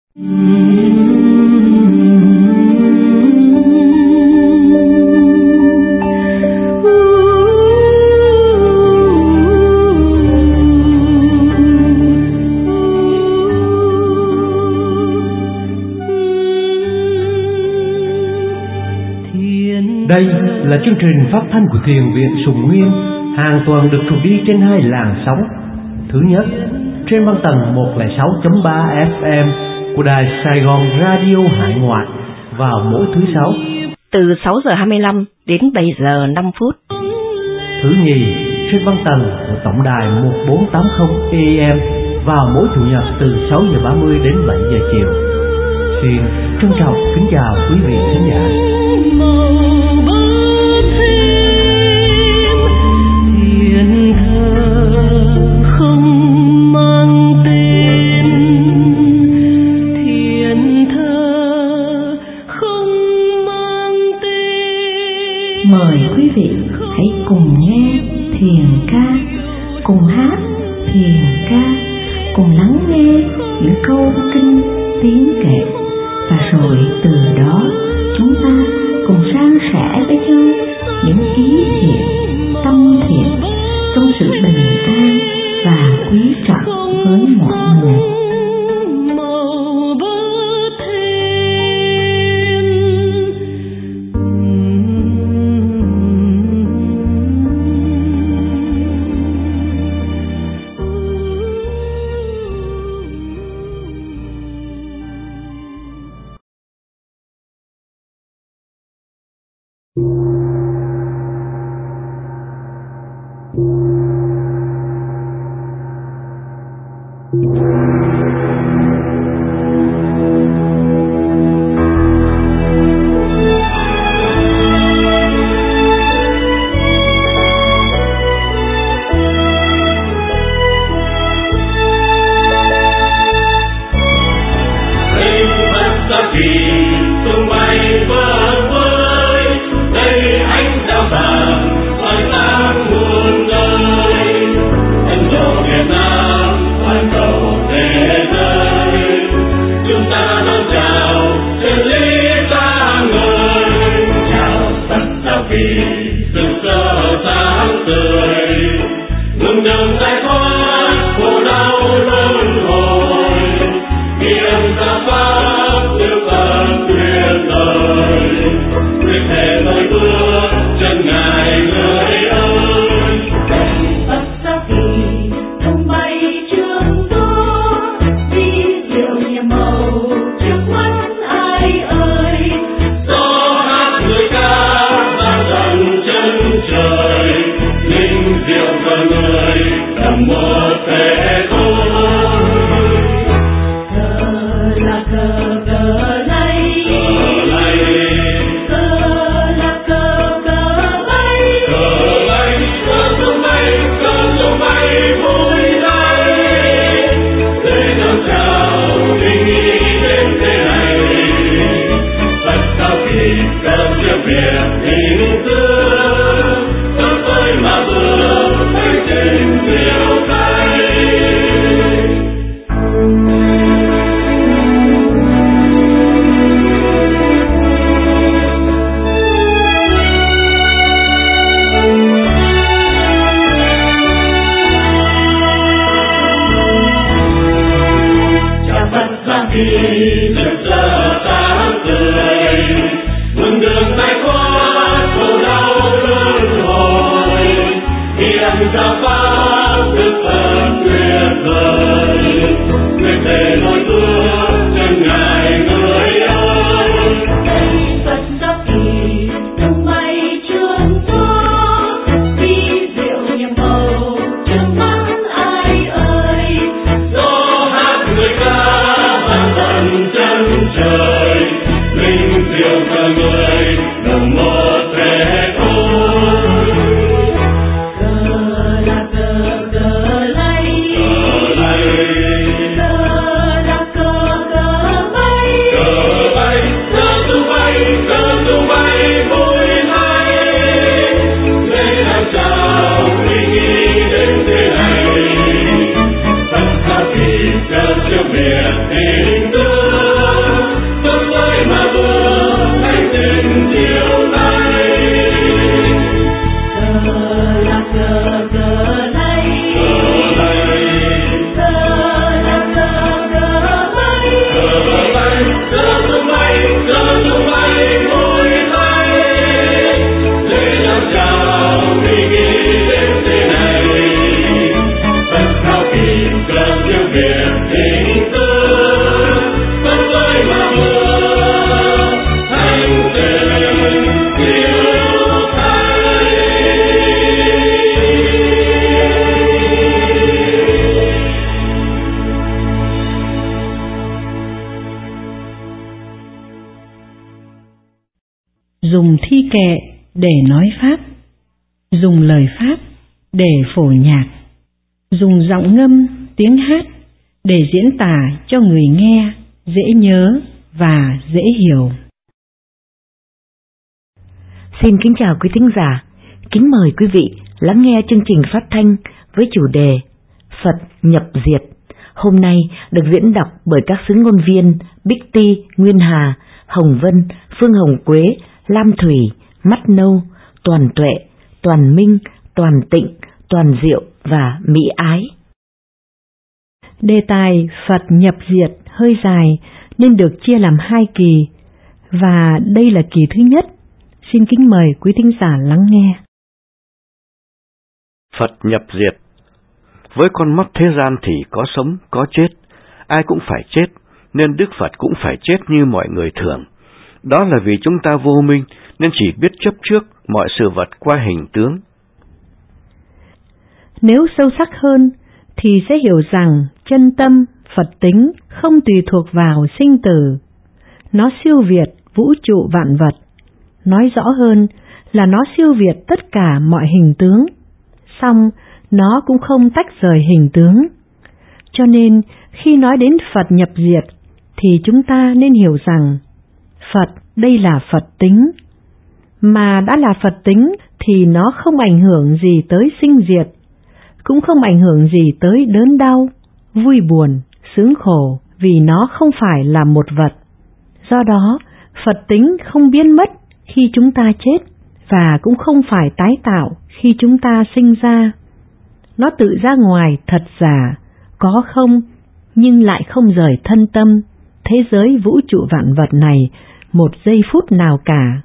Đây là chương trình phát thanh của Thiền viện Sùng Nguyên, hàng tuần được truyền đi trên 2 làn sóng. Thứ nhất, trên băng tần 106.3 FM của đài Sài Gòn Radio Hải Ngoại vào mỗi thứ Sáu từ 6 giờ 25 đến 7 giờ 5 phút. Thứ nhì, trên băng tần của tổng đài 1480 AM vào mỗi Chủ nhật từ 6 giờ 30 đến 7 giờ chiều. Xin trân trọng kính chào quý vị khán giả. Thiên thơ không mang tên, thiên thơ không mang tên. Mời quý vị hãy cùng nghe thiền ca, cùng hát thiền ca, cùng lắng nghe những câu kinh tiếng kệ, và rồi từ đó chúng ta cùng san sẻ với nhau những ý thiện, tâm thiện trong sự bình an và quý trọng với mọi người. Cho miền tình thương dùng thi kệ để nói pháp, dùng lời pháp để phổ nhạc, dùng giọng ngâm, tiếng hát để diễn tả cho người nghe dễ nhớ và dễ hiểu. Xin kính chào quý thính giả, kính mời quý vị lắng nghe chương trình phát thanh với chủ đề Phật nhập diệt. Hôm nay được diễn đọc bởi các xứ ngôn viên Bích Ti, Nguyên Hà, Hồng Vân, Phương Hồng Quế, Lam Thủy, Mắt Nâu, Toàn Tuệ, Toàn Minh, Toàn Tịnh, Toàn Diệu và Mỹ Ái. Đề tài Phật nhập diệt hơi dài nên được chia làm 2 kỳ, và đây là kỳ thứ nhất. Xin kính mời quý thính giả lắng nghe. Phật nhập diệt. Với con mắt thế gian thì có sống, có chết, ai cũng phải chết, nên Đức Phật cũng phải chết như mọi người thường. Đó là vì chúng ta vô minh, nên chỉ biết chấp trước mọi sự vật qua hình tướng. Nếu sâu sắc hơn, thì sẽ hiểu rằng chân tâm, Phật tính không tùy thuộc vào sinh tử. Nó siêu việt vũ trụ vạn vật. Nói rõ hơn là nó siêu việt tất cả mọi hình tướng. Song nó cũng không tách rời hình tướng. Cho nên khi nói đến Phật nhập diệt thì chúng ta nên hiểu rằng Phật đây là Phật tính. Mà đã là Phật tính thì nó không ảnh hưởng gì tới sinh diệt, cũng không ảnh hưởng gì tới đớn đau, vui buồn, sướng khổ, vì nó không phải là một vật. Do đó, Phật tính không biến mất khi chúng ta chết, và cũng không phải tái tạo khi chúng ta sinh ra. Nó tự ra ngoài thật giả, có không, nhưng lại không rời thân tâm, thế giới vũ trụ vạn vật này một giây phút nào cả.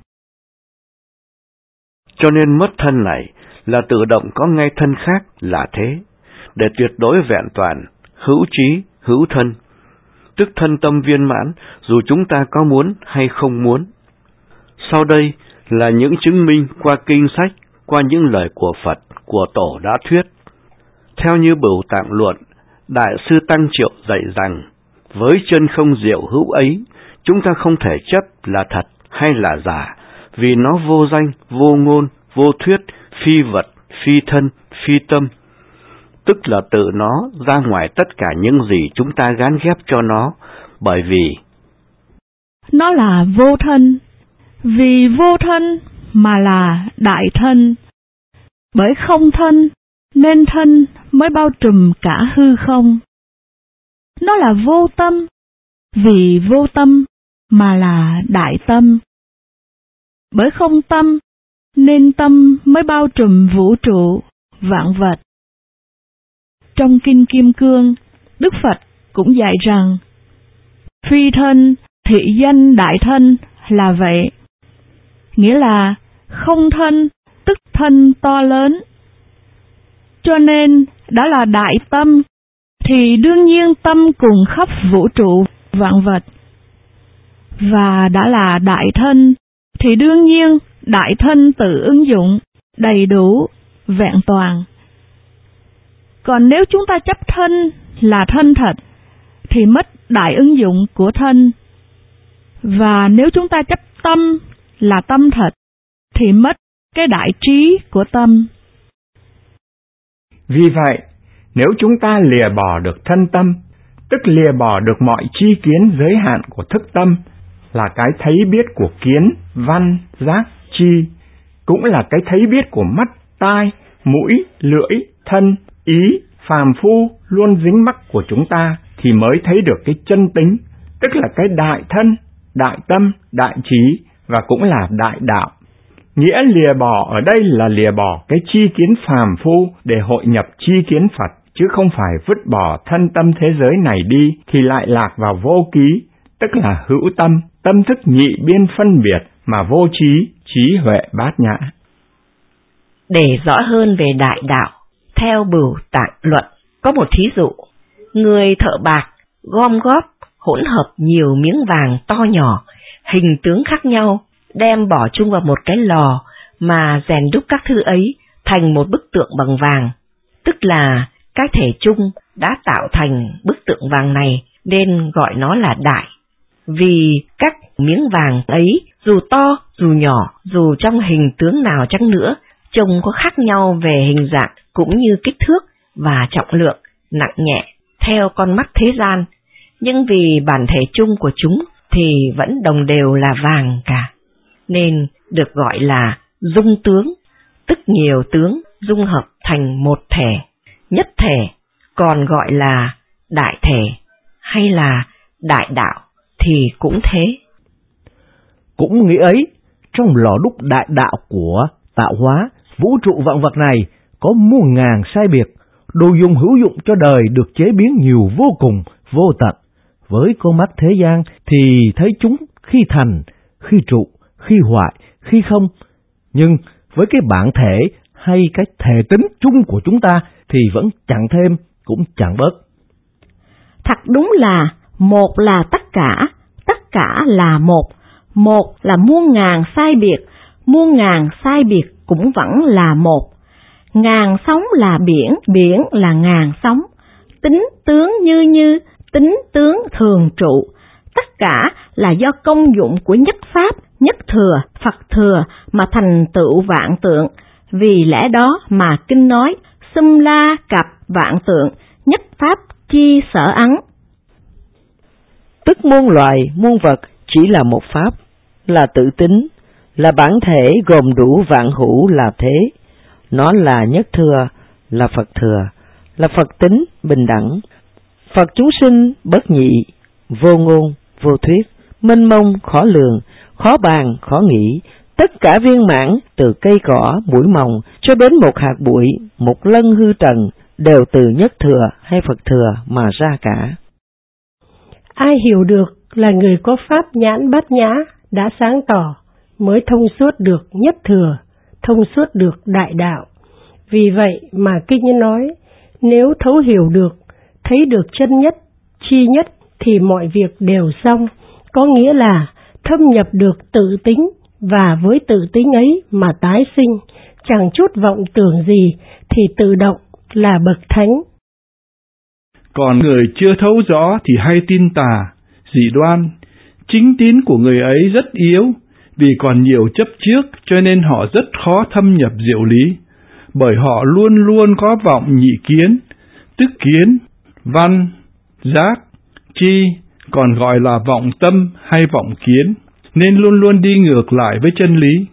Cho nên mất thân này là tự động có ngay thân khác là thế, để tuyệt đối vẹn toàn, hữu trí, hữu thân, tức thân tâm viên mãn dù chúng ta có muốn hay không muốn. Sau đây là những chứng minh qua kinh sách, qua những lời của Phật, của Tổ đã thuyết. Theo như Bửu Tạng Luận, Đại sư Tăng Triệu dạy rằng, với chân không diệu hữu ấy, chúng ta không thể chấp là thật hay là giả, vì nó vô danh, vô ngôn, vô thuyết, phi vật, phi thân, phi tâm, tức là tự nó ra ngoài tất cả những gì chúng ta gán ghép cho nó, bởi vì nó là vô thân, vì vô thân mà là đại thân, bởi không thân nên thân mới bao trùm cả hư không. Nó là vô tâm, vì vô tâm mà là đại tâm, bởi không tâm nên tâm mới bao trùm vũ trụ, vạn vật. Trong Kinh Kim Cương, Đức Phật cũng dạy rằng, phi thân, thị danh đại thân là vậy. Nghĩa là không thân, tức thân to lớn. Cho nên, đã là đại tâm, thì đương nhiên tâm cùng khắp vũ trụ, vạn vật. Và đã là đại thân, thì đương nhiên đại thân tự ứng dụng, đầy đủ, vẹn toàn. Còn nếu chúng ta chấp thân là thân thật, thì mất đại ứng dụng của thân. Và nếu chúng ta chấp tâm là tâm thật, thì mất cái đại trí của tâm. Vì vậy, nếu chúng ta lìa bỏ được thân tâm, tức lìa bỏ được mọi chi kiến giới hạn của thức tâm, là cái thấy biết của kiến, văn, giác, chi, cũng là cái thấy biết của mắt, tai, mũi, lưỡi, thân, ý, phàm phu luôn dính mắc của chúng ta, thì mới thấy được cái chân tính, tức là cái đại thân, đại tâm, đại trí và cũng là đại đạo. Nghĩa lìa bỏ ở đây là lìa bỏ cái chi kiến phàm phu để hội nhập chi kiến Phật, chứ không phải vứt bỏ thân tâm thế giới này đi thì lại lạc vào vô ký, tức là hữu tâm, tâm thức nhị biên phân biệt mà vô trí, trí huệ bát nhã. Để rõ hơn về đại đạo, theo Bửu Tạng Luận có một thí dụ, người thợ bạc gom góp hỗn hợp nhiều miếng vàng to nhỏ, hình tướng khác nhau, đem bỏ chung vào một cái lò mà rèn đúc các thứ ấy thành một bức tượng bằng vàng, tức là cái thể chung đã tạo thành bức tượng vàng này nên gọi nó là đại, vì các miếng vàng ấy Dù to, dù nhỏ, dù trong hình tướng nào chăng nữa, trông có khác nhau về hình dạng cũng như kích thước và trọng lượng, nặng nhẹ, theo con mắt thế gian, nhưng vì bản thể chung của chúng thì vẫn đồng đều là vàng cả, nên được gọi là dung tướng, tức nhiều tướng dung hợp thành một thể, nhất thể, còn gọi là đại thể hay là đại đạo thì cũng thế. Cũng nghĩ ấy, trong lò đúc đại đạo của tạo hóa, vũ trụ vạn vật này có muôn ngàn sai biệt, đồ dùng hữu dụng cho đời được chế biến nhiều vô cùng, vô tận. Với con mắt thế gian thì thấy chúng khi thành, khi trụ, khi hoại, khi không. Nhưng với cái bản thể hay cái thể tính chung của chúng ta thì vẫn chẳng thêm cũng chẳng bớt. Thật đúng là một là tất cả là một là muôn ngàn sai biệt, muôn ngàn sai biệt cũng vẫn là một. Ngàn sóng là biển, biển là ngàn sóng. Tính tướng như, tính tướng thường trụ. Tất cả là do công dụng của nhất pháp, nhất thừa, Phật thừa mà thành tựu vạn tượng. Vì lẽ đó mà kinh nói, xum la cập vạn tượng, nhất pháp chi sở ấn. Tức muôn loài, muôn vật chỉ là một pháp, là tự tính, là bản thể gồm đủ vạn hữu là thế. Nó là nhất thừa, là Phật thừa, là Phật tính bình đẳng. Phật chúng sinh bất nhị, vô ngôn, vô thuyết, mênh mông, khó lường, khó bàn, khó nghĩ. Tất cả viên mãn từ cây cỏ, mũi mồng cho đến một hạt bụi, một lân hư trần đều từ nhất thừa hay Phật thừa mà ra cả. Ai hiểu được là người có pháp nhãn bát nhã đã sáng tỏ, mới thông suốt được nhất thừa, thông suốt được đại đạo. Vì vậy mà kinh nói, nếu thấu hiểu được, thấy được chân nhất, chi nhất thì mọi việc đều xong, có nghĩa là thâm nhập được tự tính và với tự tính ấy mà tái sinh, chẳng chút vọng tưởng gì thì tự động là bậc thánh. Còn người chưa thấu rõ thì hay tin tà, dị đoan. Chính tín của người ấy rất yếu, vì còn nhiều chấp trước cho nên họ rất khó thâm nhập diệu lý, bởi họ luôn luôn có vọng nhị kiến, tức kiến, văn, giác, chi, còn gọi là vọng tâm hay vọng kiến, nên luôn luôn đi ngược lại với chân lý.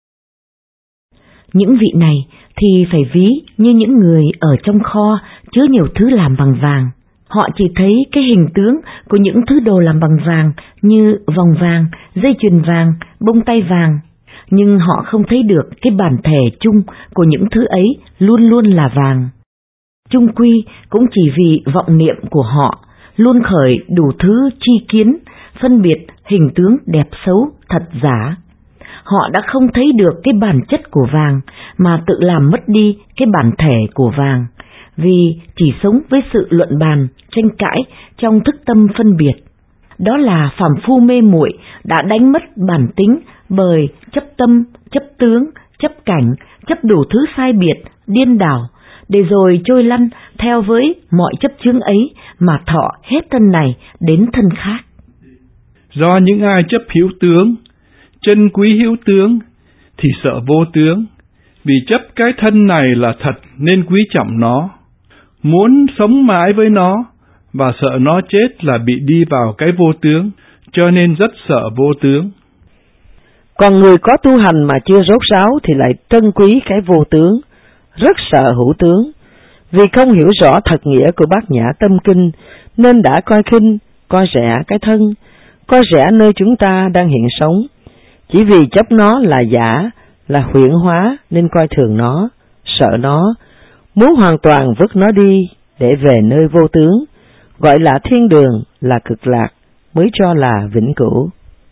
Những vị này thì phải ví như những người ở trong kho chứa nhiều thứ làm bằng vàng. Họ chỉ thấy cái hình tướng của những thứ đồ làm bằng vàng như vòng vàng, dây chuyền vàng, bông tay vàng, nhưng họ không thấy được cái bản thể chung của những thứ ấy luôn luôn là vàng. Chung quy cũng chỉ vì vọng niệm của họ luôn khởi đủ thứ chi kiến, phân biệt hình tướng đẹp xấu, thật giả. Họ đã không thấy được cái bản chất của vàng mà tự làm mất đi cái bản thể của vàng, vì chỉ sống với sự luận bàn, tranh cãi trong thức tâm phân biệt. Đó là phàm phu mê muội đã đánh mất bản tính bởi chấp tâm, chấp tướng, chấp cảnh, chấp đủ thứ sai biệt, điên đảo, để rồi trôi lăn theo với mọi chấp chướng ấy mà thọ hết thân này đến thân khác. Do những ai chấp hữu tướng, chân quý hữu tướng, thì sợ vô tướng, vì chấp cái thân này là thật nên quý trọng nó, muốn sống mãi với nó, và sợ nó chết là bị đi vào cái vô tướng, cho nên rất sợ vô tướng. Còn người có tu hành mà chưa rốt ráo thì lại trân quý cái vô tướng, rất sợ hữu tướng, vì không hiểu rõ thật nghĩa của Bát Nhã Tâm Kinh, nên đã coi khinh, coi rẻ cái thân, coi rẻ nơi chúng ta đang hiện sống. Chỉ vì chấp nó là giả, là huyễn hóa nên coi thường nó, sợ nó, muốn hoàn toàn vứt nó đi để về nơi vô tướng, gọi là thiên đường, là cực lạc, mới cho là vĩnh cửu.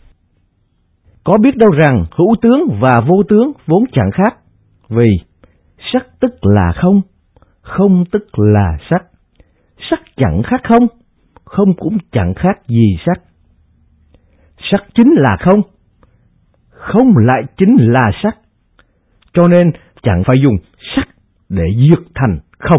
Có biết đâu rằng hữu tướng và vô tướng vốn chẳng khác, vì sắc tức là không, không tức là sắc. Sắc chẳng khác không, không cũng chẳng khác gì sắc. Sắc chính là không, không lại chính là sắc, cho nên chẳng phải dùng sắc để diệt thành không.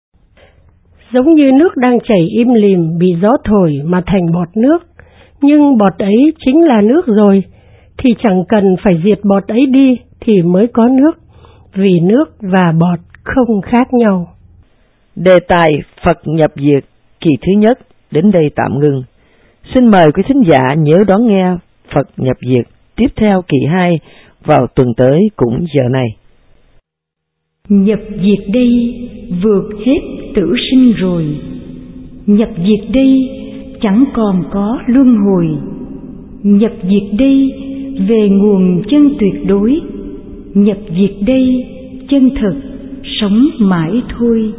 Giống như nước đang chảy im lìm bị gió thổi mà thành bọt nước, nhưng bọt ấy chính là nước rồi, thì chẳng cần phải diệt bọt ấy đi thì mới có nước, vì nước và bọt không khác nhau. Đề tài Phật nhập diệt kỳ thứ nhất đến đây tạm ngừng. Xin mời quý thính giả nhớ đón nghe Phật nhập diệt tiếp theo kỳ 2 vào tuần tới cũng giờ này. Nhập diệt đây vượt hết tử sinh rồi. Nhập diệt đây chẳng còn có luân hồi. Nhập diệt đây về nguồn chân tuyệt đối. Nhập diệt đây chân thực sống mãi thôi.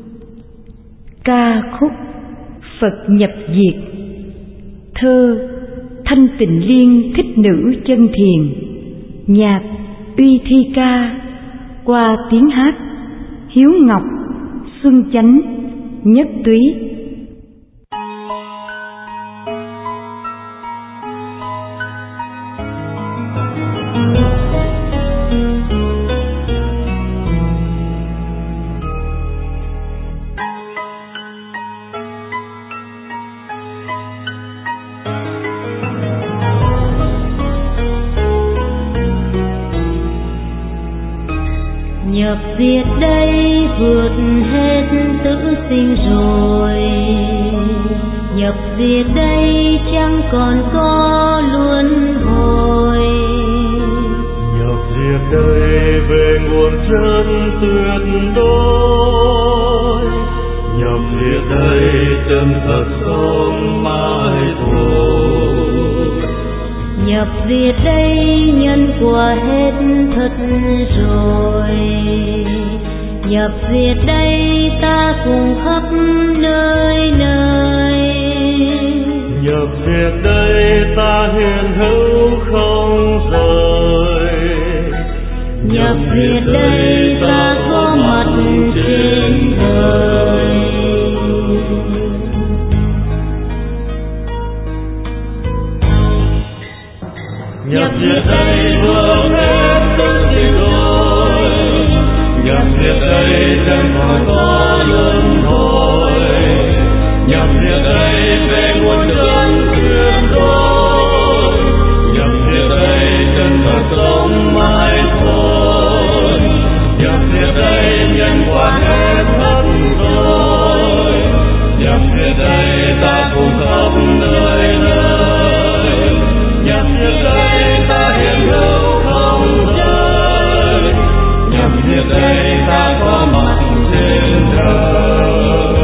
Ca khúc Phật nhập diệt. Thơ Thanh Tịnh Liên Thích Nữ Chân Thiền. Nhạc Uy Thi Ca. Qua tiếng hát Hiếu Ngọc, Xuân Chánh, Nhất Túy. Nhập diệt đây vượt hết tử sinh rồi. Nhập diệt đây chẳng còn có luân hồi. Nhập diệt đây về nguồn chân tuyệt đối. Nhập diệt đây chân thật sống mãi thôi. Nhập diệt đây nhân quả hết thật rồi. Nhập diệt đây ta cùng khắp nơi nơi. Nhập diệt đây ta hiện hữu không rời. Nhập diệt đây ta có mặt trên đời. Nhập diệt đây vượt hết tử sinh rồi. Nhập diệt đây chẳng còn có luân hồi. Nhập diệt đây về nguồn chân tuyệt đối. Nhập diệt đây chân thật sống mãi thôi. Nhập diệt đây nhân quả hết thật rồi. Nhập diệt đây ta cùng khắp nơi nơi. Nhập diệt đây ta hiện hữu không rời. Nhập diệt đây ta có mặt trên đời.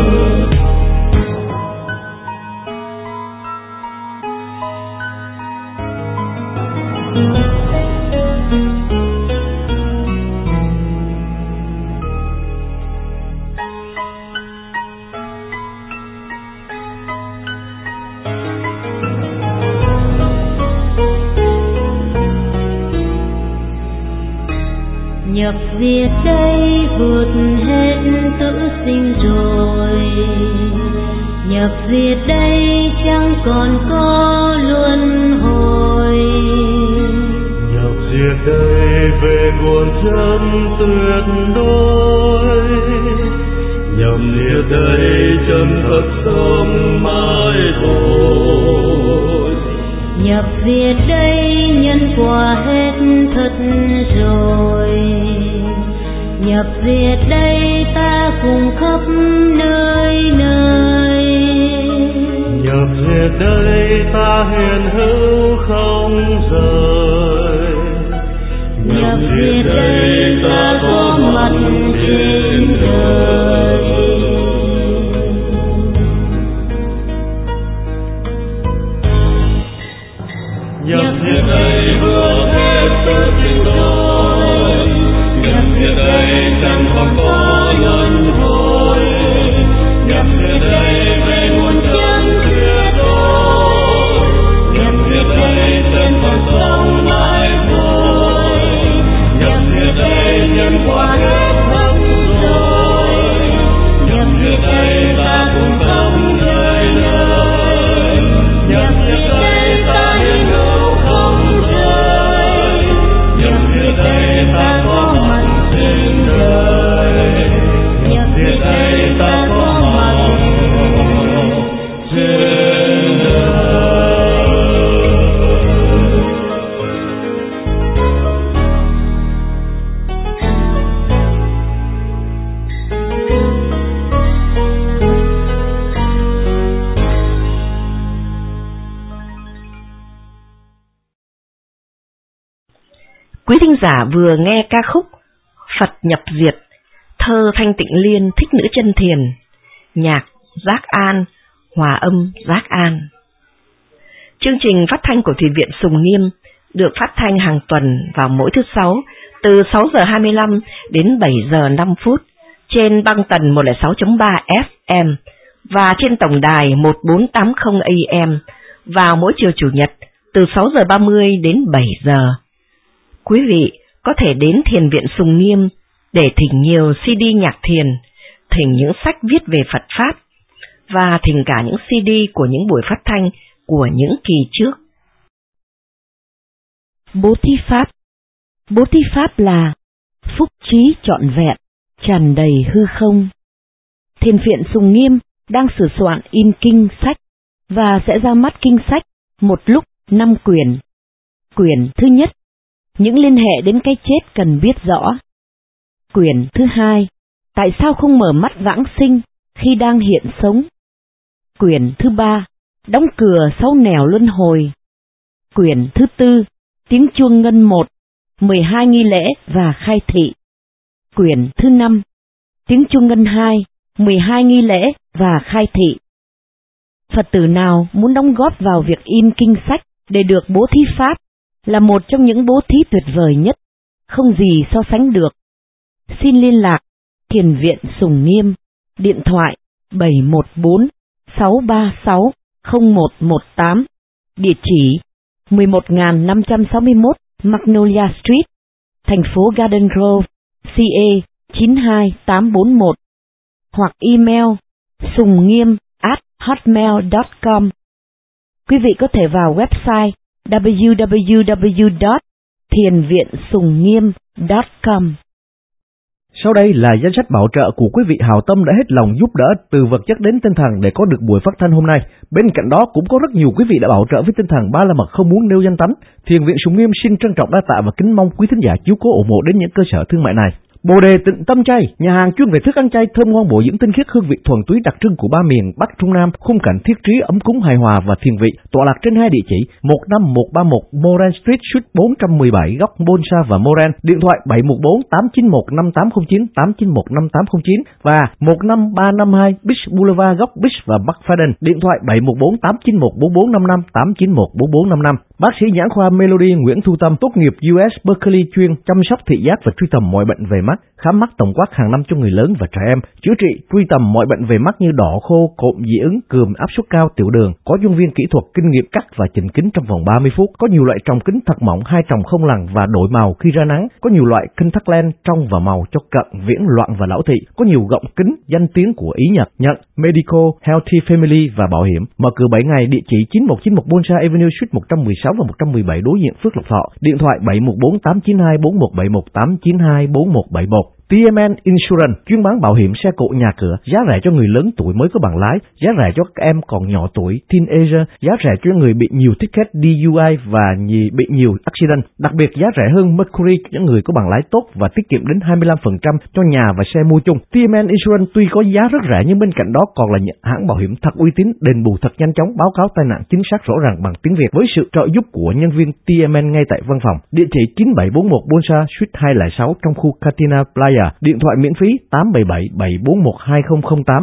Nhập diệt đây vượt hết tử sinh rồi. Nhập diệt đây chẳng còn có luân hồi. Nhập diệt đây về nguồn chân tuyệt đối. Nhập diệt đây chân thật sống mãi thôi. Nhập diệt đây nhân quả hết thật rồi. Nhập diệt đây ta cùng khắp nơi nơi. Nhập diệt đây ta hiện hữu không rời. Nhập diệt đây ta có mặt trên đời. Nhập diệt đây vượt hết tử sinh rồi. Nhập diệt đây chẳng còn có luân hồi. Nhập diệt đây về nguồn chân tuyệt đối. Nhập diệt đây chân thật sống mãi thôi. Nhập diệt đây nhân quả hết thật rồi. Nhập diệt đây ta cùng khắp nơi nơi. Nhập diệt đây ta hiện hữu không rời. Nhập Quý thính giả vừa nghe ca khúc Phật nhập diệt, thơ Thanh Tịnh Liên Thích Nữ Chân Thiền, nhạc Giác An, hòa âm Giác An. Chương trình phát thanh của Thiền viện Sùng Nghiêm được phát thanh hàng tuần vào mỗi thứ Sáu từ 6 giờ 25 đến 7 giờ 5 phút trên băng tần 106.3 FM và trên tổng đài 1480 AM vào mỗi chiều Chủ nhật từ 6 giờ 30 đến 7 giờ. Quý vị có thể đến Thiền viện Sùng Nghiêm để thỉnh nhiều CD nhạc thiền, thỉnh những sách viết về Phật Pháp và thỉnh cả những CD của những buổi phát thanh của những kỳ trước. Bố thí Pháp. Bố thí Pháp là phúc trí trọn vẹn, tràn đầy hư không. Thiền viện Sùng Nghiêm đang sửa soạn in kinh sách và sẽ ra mắt kinh sách một lúc 5 quyển. Quyển thứ nhất, những liên hệ đến cái chết cần biết rõ. Quyển thứ hai, tại sao không mở mắt vãng sinh khi đang hiện sống. Quyển thứ ba, đóng cửa sau nẻo luân hồi. Quyển thứ tư, tiếng chuông ngân 1, 12 nghi lễ và khai thị. Quyển thứ 5, tiếng chuông ngân 2, 12 nghi lễ và khai thị. Phật tử nào muốn đóng góp vào việc in kinh sách để được bố thí Pháp là một trong những bố thí tuyệt vời nhất, không gì so sánh được. Xin liên lạc Thiền viện Sùng Nghiêm, điện thoại 714-636-0118, địa chỉ 11.561 Magnolia Street, thành phố Garden Grove, CA 92841, hoặc email sungniem@hotmail.com. Quý vị có thể vào website www.thienviensungngiem.com. Sau đây là danh sách bảo trợ của quý vị hảo tâm đã hết lòng giúp đỡ từ vật chất đến tinh thần để có được buổi phát thanh hôm nay. Bên cạnh đó cũng có rất nhiều quý vị đã bảo trợ với tinh thần ba la mật không muốn nêu danh tánh. Thiền viện Sùng Nghiêm xin trân trọng đa tạ và kính mong quý thính giả chiếu cố ủng hộ đến những cơ sở thương mại này. Bồ Đề Tịnh Tâm Chay, nhà hàng chuyên về thức ăn chay thơm ngon bổ dưỡng tinh khiết, hương vị thuần túy đặc trưng của ba miền Bắc Trung Nam, khung cảnh thiết trí ấm cúng hài hòa và thiền vị, tọa lạc trên hai địa chỉ 15131 Moran Street, Suite 417, góc Bonsa và Moran, điện thoại 714-891-5809, 891-5809 và 15352 Beach Boulevard, góc Beach và McFadden, điện thoại 714-891-4455, 891-4455. Bác sĩ nhãn khoa Melody Nguyễn Thu Tâm, tốt nghiệp US Berkeley, chuyên chăm sóc thị giác và truy tầm mọi bệnh về mắt, khám mắt tổng quát hàng năm cho người lớn và trẻ em, chữa trị truy tầm mọi bệnh về mắt như đỏ khô, cộm dị ứng, cườm, áp suất cao, tiểu đường. Có nhân viên kỹ thuật kinh nghiệm cắt và chỉnh kính trong vòng 30 phút. Có nhiều loại tròng kính thật mỏng, hai tròng không lằn và đổi màu khi ra nắng. Có nhiều loại contact lens trong và màu cho cận, viễn, loạn và lão thị. Có nhiều gọng kính danh tiếng của Ý Nhật, nhận Medical, Healthy Family và bảo hiểm. Mở cửa 7 ngày, địa chỉ 9191 Bonsa Avenue, Suite 116 và 117 đối diện Phước Lộc Thọ, điện thoại 714-892-4171, 892-4171. TMN Insurance chuyên bán bảo hiểm xe cộ nhà cửa, giá rẻ cho người lớn tuổi mới có bằng lái, giá rẻ cho các em còn nhỏ tuổi, teenager, giá rẻ cho người bị nhiều ticket DUI và bị nhiều accident, đặc biệt giá rẻ hơn Mercury cho những người có bằng lái tốt và tiết kiệm đến 25% cho nhà và xe mua chung. TMN Insurance tuy có giá rất rẻ nhưng bên cạnh đó còn là những hãng bảo hiểm thật uy tín, đền bù thật nhanh chóng, báo cáo tai nạn chính xác rõ ràng bằng tiếng Việt với sự trợ giúp của nhân viên TMN ngay tại văn phòng. Địa chỉ 9741 Bonsa Suite 206 trong khu Katina Playa. Điện thoại miễn phí 877-741-2008,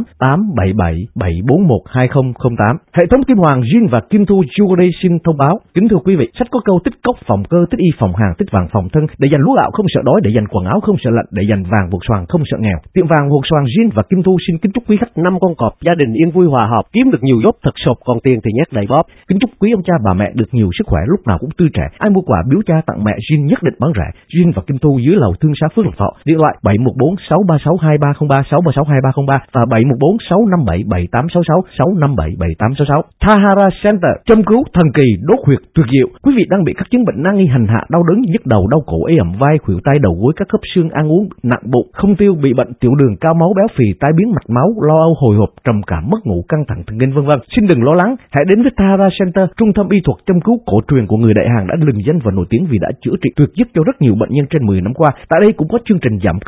877-741-2008. Hệ thống Kim Hoàng Jean và Kim Thu Jewelry xin thông báo. Kính thưa quý vị, sách có câu tích cốc phòng cơ, tích y phòng hàng, tích vàng phòng thân, để dành lúa gạo không sợ đói, để dành quần áo không sợ lạnh, để dành vàng buộc xoàng không sợ nghèo. Tiệm vàng buộc xoàng Jean và Kim Thu xin kính chúc quý khách năm con cọp, gia đình yên vui hòa hợp, kiếm được nhiều job thật sộp, còn tiền thì nhét đầy bóp. Kính chúc quý ông cha bà mẹ được nhiều sức khỏe, lúc nào cũng tươi trẻ. Ai mua quà biếu cha tặng mẹ Jean nhất định bán rẻ. Jean và Kim Thu dưới lầu Thương Xá Phước Lộc Thọ, điện thoại 714-636-2303, 636-2303 và 714-657-7866, 657-7866. Tahara Center, châm cứu thần kỳ, đốt huyệt tuyệt diệu. Quý vị đang bị các chứng bệnh nan y hành hạ, đau đớn, nhức đầu, đau cổ, ê ẩm vai, khuỷu tay, đầu gối, các khớp xương, ăn uống nặng bụng, không tiêu, bị bệnh tiểu đường, cao máu, béo phì, tai biến mạch máu, lo âu, hồi hộp, trầm cảm, mất ngủ, căng thẳng thần kinh vân vân. Xin đừng lo lắng, hãy đến với Tahara Center, trung tâm y thuật châm cứu cổ truyền của người Đại Hàn đã lừng danh và nổi tiếng vì đã chữa trị tuyệt dứt cho rất nhiều bệnh nhân trên 10 năm qua. Tại đây cũng có chương trình giảm cân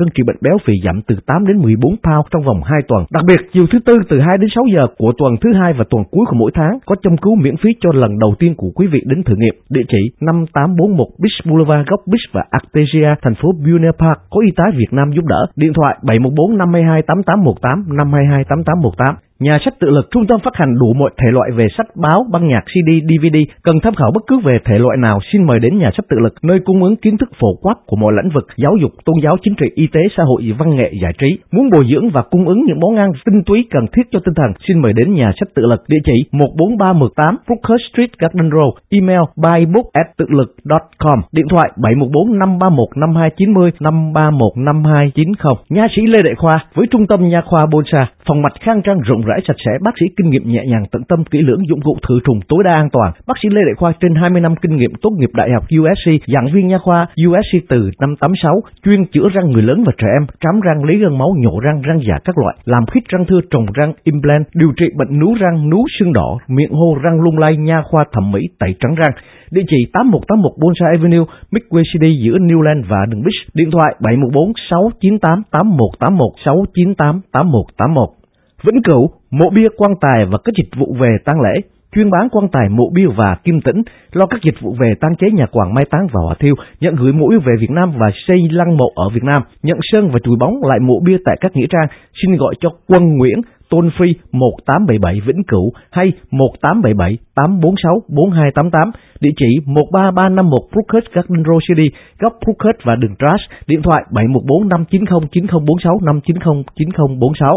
hơn trị bệnh béo phì giảm từ 8 đến 14 pound trong vòng 2 tuần. Đặc biệt, chiều thứ Tư từ 2 đến 6 giờ của tuần thứ 2 và tuần cuối của mỗi tháng có châm cứu miễn phí cho lần đầu tiên của quý vị đến thử nghiệm. Địa chỉ 5841 Beach Boulevard, góc Beach và Artesia, thành phố Buena Park, có y tá Việt Nam giúp đỡ. Điện thoại 714 522 8818 522 8818. Nhà sách tự lực, trung tâm phát hành đủ mọi thể loại về sách báo, băng nhạc, CD, DVD. Cần tham khảo bất cứ về thể loại nào, xin mời đến nhà sách tự lực, nơi cung ứng kiến thức phổ quát của mọi lĩnh vực: giáo dục, tôn giáo, chính trị, y tế, xã hội, văn nghệ, giải trí. Muốn bồi dưỡng và cung ứng những món ăn tinh túy cần thiết cho tinh thần, xin mời đến nhà sách tự lực. Địa chỉ 14318 Brookhurst Street, Garden Row. Email buybook@tự lực.com. Điện thoại 714 531 5290 531 5290. Nha sĩ Lê Đại Khoa với trung tâm nha khoa Bonsa, phòng mạch khang trang rộng rãi sạch sẽ, bác sĩ kinh nghiệm nhẹ nhàng tận tâm kỹ lưỡng, dụng cụ khử trùng tối đa an toàn. Bác sĩ Lê Đại Khoa trên 20 năm kinh nghiệm, tốt nghiệp đại học USC, giảng viên nha khoa USC từ năm 86, chuyên chữa răng người lớn và trẻ em, trám răng, lấy gân máu, nhổ răng, răng giả các loại, làm khít răng thưa, trồng răng, implant, điều trị bệnh nú răng, nú sưng đỏ, miệng hô, răng lung lay, nha khoa thẩm mỹ, tẩy trắng răng. Địa chỉ 8181 Bonsai Avenue, Midway City giữa Newland và đường Beach. Điện thoại 714 698 8181 698 8181. Vĩnh Cửu, mộ bia, quan tài và các dịch vụ về tang lễ, chuyên bán quan tài, mộ bia và kim tĩnh, lo các dịch vụ về tang chế, nhà quàng, mai táng và hỏa thiêu, nhận gửi mộ bia về Việt Nam và xây lăng mộ ở Việt Nam, nhận sơn và chùi bóng lại mộ bia tại các nghĩa trang. Xin gọi cho Quân Nguyễn, toll free 1877 Vĩnh Cửu hay 1877 846 4288, địa chỉ 13351 Brookhurst, Garden Row City, góc Brookhurst và đường Trash. Điện thoại 714 590 9046 590 9046.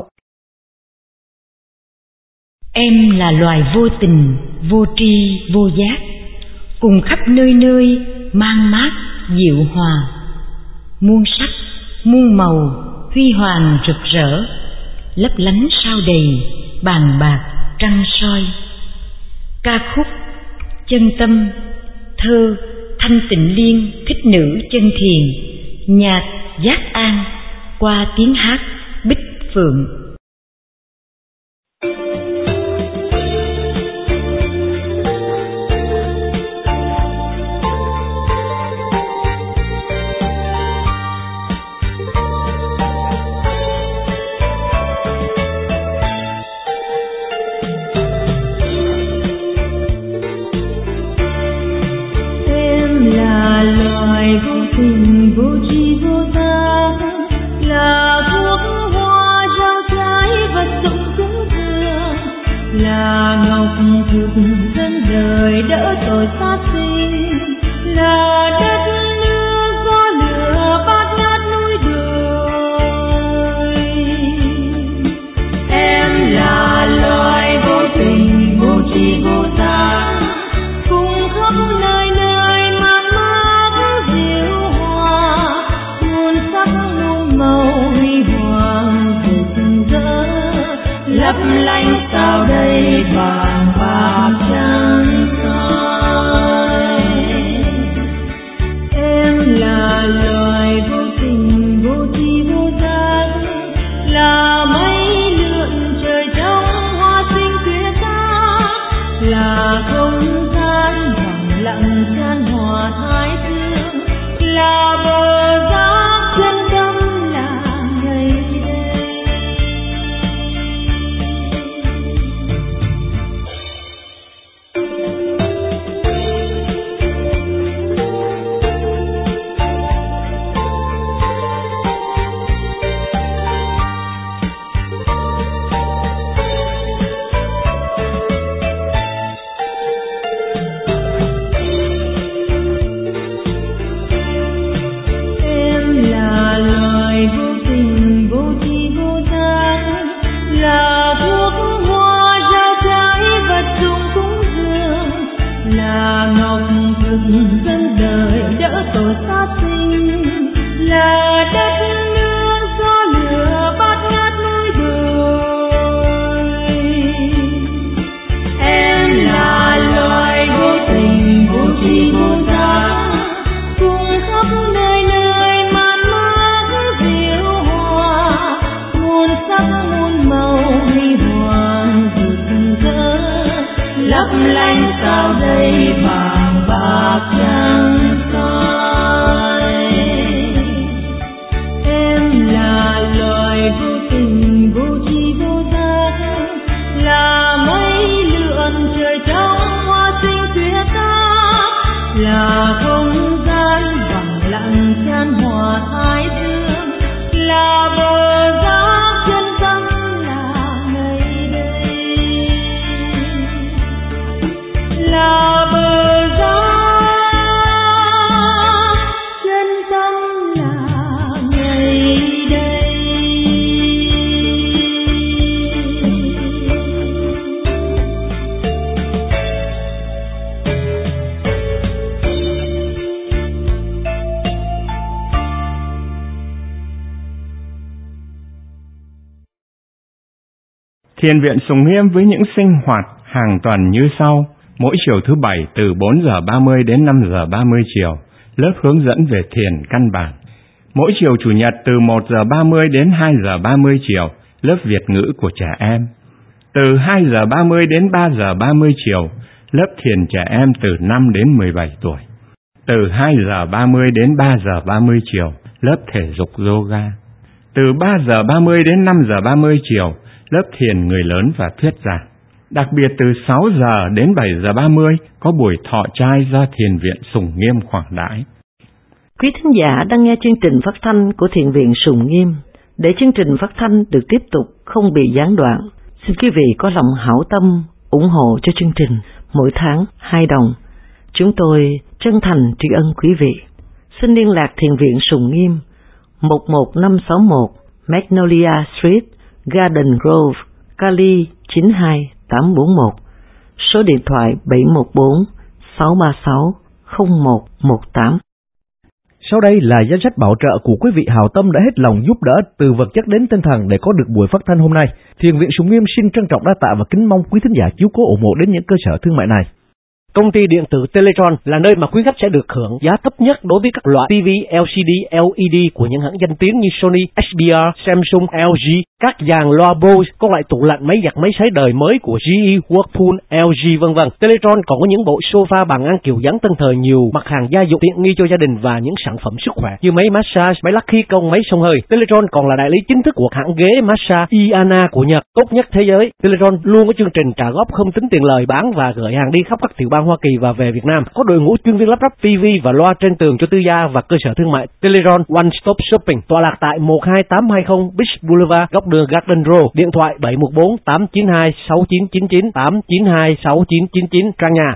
Em là loài vô tình, vô tri, vô giác, cùng khắp nơi nơi mang mát dịu hòa, muôn sắc, muôn màu, huy hoàng rực rỡ, lấp lánh sao đầy, bàn bạc trăng soi. Ca khúc chân tâm, thơ Thanh Tịnh Liên, thích nữ chân thiền, nhạc Giác An, qua tiếng hát Bích Phượng. Vô tri vô giác là thuốc hoa rau trái vật dụng cúng dường, là ngọc thực dân đời đỡ tội sát sinh, là đất nước gió lửa bát ngát núi đồi. Em là loài vô tình vô tri vô giác, cùng khắp nơi nơi mang mát dịu hòa, muôn sắc muôn màu huy hoàng rực rỡ, lấp lánh sao đây vàng bạc trăng soi. Em là loài vô tình vô tri vô giác, là mây lượn trời trong hoa xinh tuyệt tác, là không gian vắng lặng chan hòa thái dương, là bờ giác chân tâm là ngày đây. là không gian bằng lặng chan hòa thái dương, là bờ giá chân tâm là ngày đây, là bờ giá chân tâm là ngày đây. Thiền viện Sùng Nghiêm với những sinh hoạt hàng tuần như sau: mỗi chiều thứ Bảy từ 4 giờ 30 đến 5 giờ 30 chiều, lớp hướng dẫn về thiền căn bản. Mỗi chiều Chủ nhật từ 1 giờ 30 đến 2 giờ 30 chiều, lớp Việt ngữ của trẻ em. Từ 2 giờ 30 đến 3 giờ 30 chiều, lớp thiền trẻ em từ 5 đến 17 tuổi. Từ 2 giờ 30 đến 3 giờ 30 chiều, lớp thể dục yoga. Từ 3 giờ 30 đến 5 giờ 30 chiều, lớp thiền người lớn và thuyết giảng. Đặc biệt từ 6 giờ đến 7 giờ 30 có buổi thọ trai do Thiền viện Sùng Nghiêm khoản đãi. Quý thính giả đang nghe chương trình phát thanh của Thiền viện Sùng Nghiêm. Để chương trình phát thanh được tiếp tục không bị gián đoạn, xin quý vị có lòng hảo tâm ủng hộ cho chương trình mỗi tháng 2 đồng. Chúng tôi chân thành tri ân quý vị. Xin liên lạc Thiền viện Sùng Nghiêm 11561 Magnolia Street, Garden Grove, Cali 92841, số điện thoại 714 636 0118. Sau đây là danh sách bảo trợ của quý vị hảo tâm đã hết lòng giúp đỡ từ vật chất đến tinh thần để có được buổi phát thanh hôm nay. Thiền viện Sùng Nghiêm xin trân trọng đa tạ và kính mong quý thính giả chiếu cố ủng hộ đến những cơ sở thương mại này. Công ty điện tử Teletron là nơi mà quý khách sẽ được hưởng giá thấp nhất đối với các loại TV, LCD, LED của những hãng danh tiếng như Sony, HDR, Samsung, LG, các dàn loa Bose, các loại tủ lạnh, máy giặt, máy sấy đời mới của GE, Whirlpool, LG vân vân. Teletron còn có những bộ sofa bàn ăn kiểu dáng tân thời, nhiều mặt hàng gia dụng tiện nghi cho gia đình và những sản phẩm sức khỏe như máy massage, máy lắc khí công, máy xông hơi. Teletron còn là đại lý chính thức của hãng ghế massage Iana của Nhật, tốt nhất thế giới. Teletron luôn có chương trình trả góp không tính tiền lời, bán và gửi hàng đi khắp các tiểu bang Hoa Kỳ và về Việt Nam. Có đội ngũ chuyên viên lắp ráp TV và loa trên tường cho tư gia và cơ sở thương mại. Teletron One Stop Shopping tọa lạc tại 12820 Beach Boulevard, góc đường Garden Road. Điện thoại 714 892 6999 892 6999. Trang nhà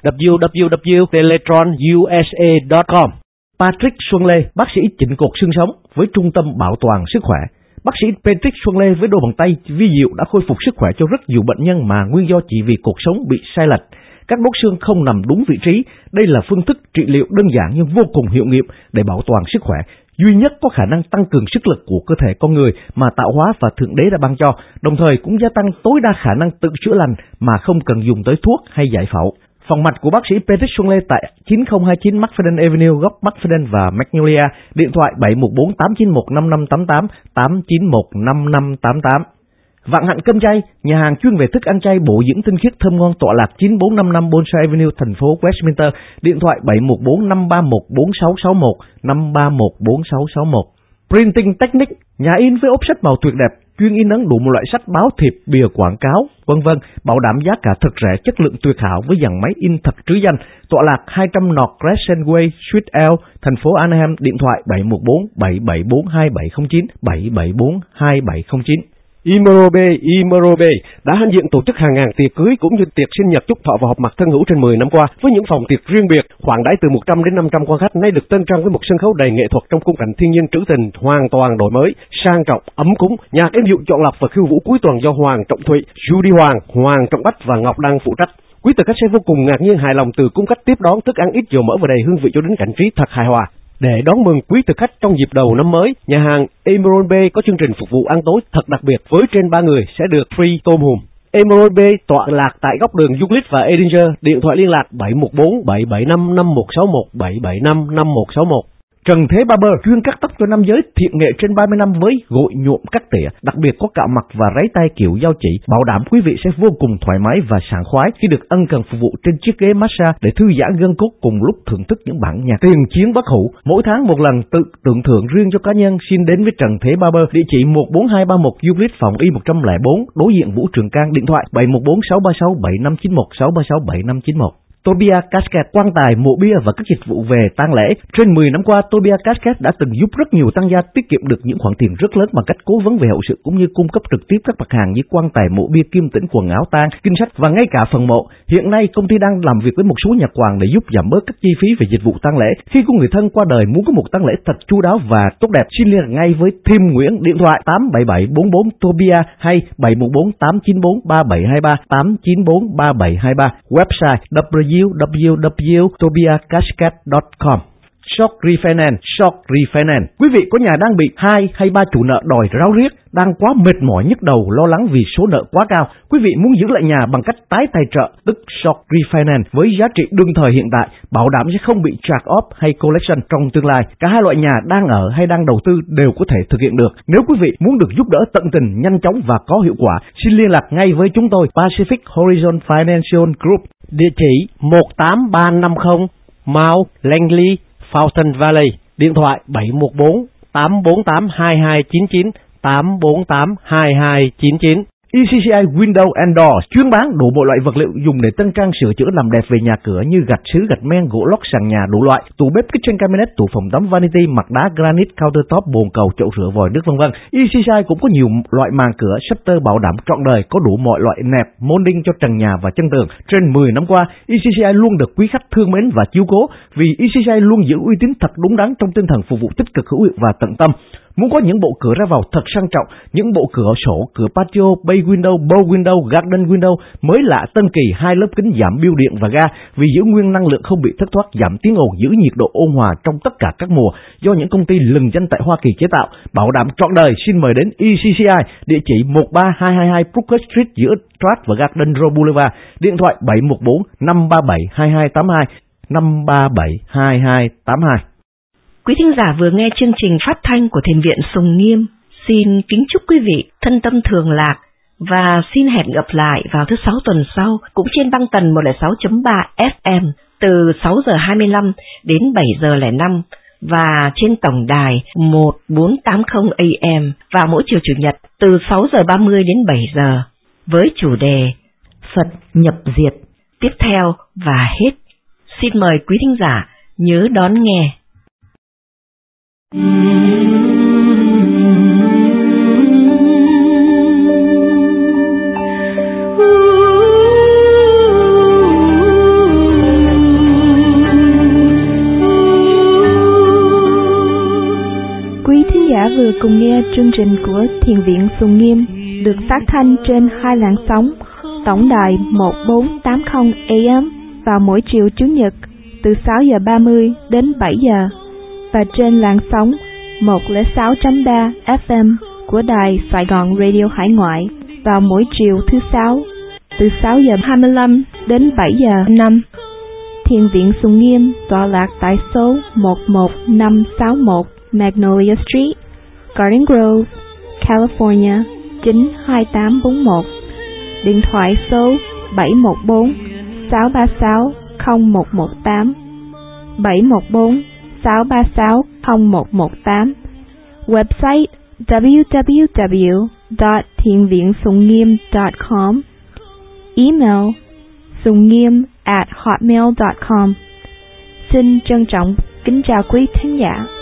www.teletronusa.com. Patrick Xuân Lê, bác sĩ chỉnh cột xương sống với Trung tâm Bảo toàn Sức khỏe. Bác sĩ Patrick Xuân Lê với đôi bàn tay vi diệu đã khôi phục sức khỏe cho rất nhiều bệnh nhân mà nguyên do chỉ vì cột sống bị sai lệch. Các đốt xương không nằm đúng vị trí. Đây là phương thức trị liệu đơn giản nhưng vô cùng hiệu nghiệm để bảo toàn sức khỏe, duy nhất có khả năng tăng cường sức lực của cơ thể con người mà tạo hóa và Thượng Đế đã ban cho, đồng thời cũng gia tăng tối đa khả năng tự chữa lành mà không cần dùng tới thuốc hay giải phẫu. Phòng mạch của bác sĩ Patrick Xuân Lê tại 9029 McFadden Avenue, góc McFadden và Magnolia. Điện thoại 714 891 5588 891 5588. Vạn Hạnh Cơm Chay, nhà hàng chuyên về thức ăn chay bổ dưỡng tinh khiết thơm ngon tọa lạc 9455 Bonsai Avenue, thành phố Westminster. Điện thoại 714 531 4661 531 4661. Printing Technique, nhà in với ốp sách màu tuyệt đẹp, chuyên in ấn đủ một loại sách, báo, thiệp, bìa quảng cáo, vân vân, bảo đảm giá cả thật rẻ, chất lượng tuyệt hảo với dàn máy in thật trứ danh. Tọa lạc 200 North Crescent Way, Suite L, thành phố Anaheim. Điện thoại 714 774 2709 774 2709. Imorobe đã hãnh diện tổ chức hàng ngàn tiệc cưới cũng như tiệc sinh nhật, chúc thọ và họp mặt thân hữu trên 10 năm qua, với những phòng tiệc riêng biệt, khoản đãi từ 100 đến 500 quan khách, nay được tân trang với một sân khấu đầy nghệ thuật trong khung cảnh thiên nhiên trữ tình, hoàn toàn đổi mới, sang trọng, ấm cúng. Nhạc êm dịu chọn lọc và khiêu vũ cuối tuần do Hoàng Trọng Thụy, Judy Hoàng Trọng Bách và Ngọc Đăng phụ trách. Quý thực khách sẽ vô cùng ngạc nhiên hài lòng từ cung cách tiếp đón, thức ăn ít dầu mỡ và đầy hương vị cho đến cảnh trí thật hài hòa. Để đón mừng quý thực khách trong dịp đầu năm mới, nhà hàng Emerald Bay có chương trình phục vụ ăn tối thật đặc biệt, với trên 3 người sẽ được free tôm hùm. Emerald Bay tọa lạc tại góc đường Euclid và Edinger. Điện thoại liên lạc 714 775 5161 775 5161. Trần Thế Barber chuyên cắt tóc cho nam giới, thiện nghệ trên 30 năm với gội nhuộm cắt tỉa, đặc biệt có cạo mặt và ráy tay kiểu dao chỉ, bảo đảm quý vị sẽ vô cùng thoải mái và sảng khoái khi được ân cần phục vụ trên chiếc ghế massage để thư giãn gân cốt cùng lúc thưởng thức những bản nhạc tiền chiến bất hủ. Mỗi tháng một lần tự tưởng thưởng riêng cho cá nhân. Xin đến với Trần Thế Barber, địa chỉ 14231 Euclid, phòng Y 104, đối diện Vũ Trường Cang. Điện thoại 714 636 7591 636 7591. Tobias Casket, quan tài, mộ bia và các dịch vụ về tang lễ. Trên 10 năm qua, Tobias Casket đã từng giúp rất nhiều tang gia tiết kiệm được những khoản tiền rất lớn bằng cách cố vấn về hậu sự cũng như cung cấp trực tiếp các mặt hàng như quan tài, mộ bia, kim tĩnh, quần áo tang, kinh sách và ngay cả phần mộ. Hiện nay, công ty đang làm việc với một số nhà quàng để giúp giảm bớt các chi phí về dịch vụ tang lễ. Khi có người thân qua đời muốn có một tang lễ thật chu đáo và tốt đẹp, xin liên hệ ngay với Tim Nguyễn, điện thoại 87744 Tobias hay 714 894 3723 894 3723, website www.tobiascasket.com. Shock Refinance. Quý vị có nhà đang bị 2 hay 3 chủ nợ đòi ráo riết, đang quá mệt mỏi nhức đầu lo lắng vì số nợ quá cao. Quý vị muốn giữ lại nhà bằng cách tái tài trợ, tức Shock Refinance với giá trị đương thời hiện tại, bảo đảm sẽ không bị charge off hay collection trong tương lai. Cả hai loại nhà đang ở hay đang đầu tư đều có thể thực hiện được. Nếu quý vị muốn được giúp đỡ tận tình, nhanh chóng và có hiệu quả, xin liên lạc ngay với chúng tôi, Pacific Horizon Financial Group, địa chỉ 18350 Mount Langley, Fountain Valley, điện thoại 714 848 2299 848 2299. ECCI Window and Door chuyên bán đủ mọi loại vật liệu dùng để tân trang, sửa chữa, làm đẹp về nhà cửa như gạch sứ, gạch men, gỗ lót, sàn nhà đủ loại, tủ bếp, kitchen cabinet, tủ phòng tắm, vanity, mặt đá, granite, countertop, bồn cầu, chậu rửa, vòi nước vân vân. ECCI cũng có nhiều loại màn cửa, shutter bảo đảm trọn đời, có đủ mọi loại nẹp, molding cho trần nhà và chân tường. Trên 10 năm qua, ECCI luôn được quý khách thương mến và chiếu cố vì ECCI luôn giữ uy tín thật đúng đắn trong tinh thần phục vụ tích cực, hữu hiệu và tận tâm. Muốn có những bộ cửa ra vào thật sang trọng, những bộ cửa sổ, cửa patio, bay window, bow window, garden window mới lạ, tân kỳ, 2 lớp kính giảm biêu điện và ga vì giữ nguyên năng lượng không bị thất thoát, giảm tiếng ồn, giữ nhiệt độ ôn hòa trong tất cả các mùa do những công ty lừng danh tại Hoa Kỳ chế tạo, bảo đảm trọn đời. Xin mời đến ECCI, địa chỉ 13222 Brooker Street giữa Strat và Garden Row Boulevard, điện thoại 714 537 2282 537 2282. Quý thính giả vừa nghe chương trình phát thanh của Thiền viện Sùng Nghiêm. Xin kính chúc quý vị thân tâm thường lạc và xin hẹn gặp lại vào thứ 6 tuần sau cũng trên băng tần 106.3 FM từ 6 giờ 25 đến 7 giờ 05 và trên tổng đài 1480 AM vào mỗi chiều Chủ nhật từ 6 giờ 30 đến 7 giờ với chủ đề Phật nhập diệt tiếp theo và hết. Xin mời quý thính giả nhớ đón nghe. Quý thính giả vừa cùng nghe chương trình của Thiền viện Sùng Nghiêm được phát thanh trên 2 làn sóng, tổng đài 1480 AM vào mỗi chiều Chủ nhật từ 6 giờ 30 đến 7 giờ và trên làn sóng 106.3 FM của đài Sài Gòn Radio Hải Ngoại vào mỗi chiều thứ 6 từ 6 giờ 25 đến 7 giờ 5. Thiền viện Sùng Nghiêm tọa lạc tại số 11561 Magnolia Street, Garden Grove, California 92841. Điện thoại số 714 636 0118 714 636 0118. Website www.thienviensungngiem.com. Email sungniem@hotmail.com. Xin trân trọng kính chào quý thính giả.